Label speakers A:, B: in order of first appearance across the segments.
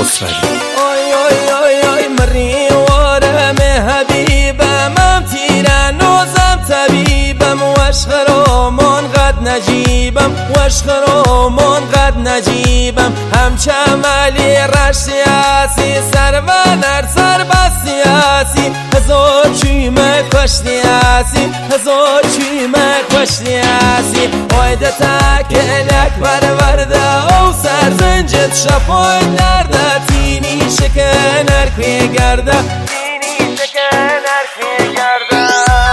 A: خسروی.
B: آی آی آی آی مری وارم حبیبم ام تیرن نوزم طبیبم وشخرامان قد نجیبم وشخرامان قد نجیبم همچم علی رش سیاسی سرونر سربست سیاسی هزار چیمه کشتیاسی هزار چیمه کشتیاسی آیده تکلک برورده او سرزنجت شفای درده تینی شکنر کوی گرده تینی شکنر کوی گرده.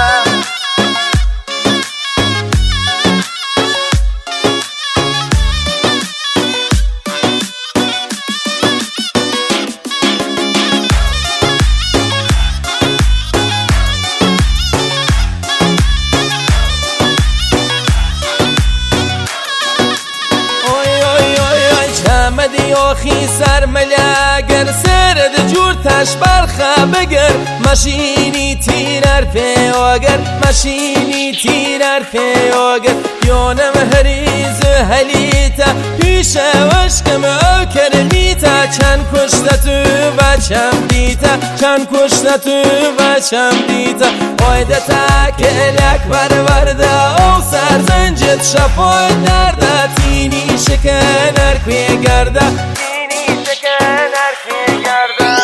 B: آخی سر ملگر سرد جور تش برخه بگر ماشینی تیرر پیاگر ماشینی تیرر پیاگر یانم هریز هلیتا پیش وشکم او کرمیتا چند کشته تو بچم دیتا چند کشته تو بچم دیتا آیده تکلک برورده او سرزنجت شفای درده تینی شکنر کوی گرده تینی شکنر کوی گرده.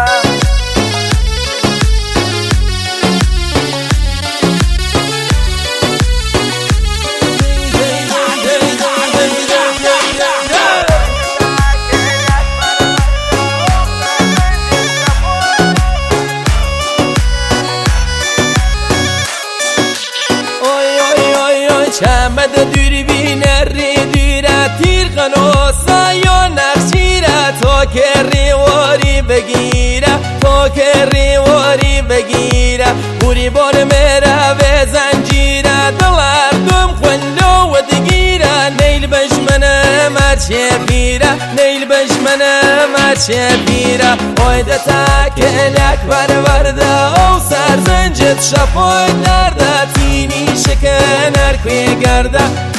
B: چمد دوربین ری دیره تیر خناسا یا نخشیره تا که ریواری بگیره تا که ریواری بگیره بوری بار میره به زنجیره دلردم خلو و دگیره نیل بشمنه مرچه پیره نیل بشمنه مرچه پیره آیده تکلک برورده او سرزنجت شفای درده تینی شکنر کوی گرده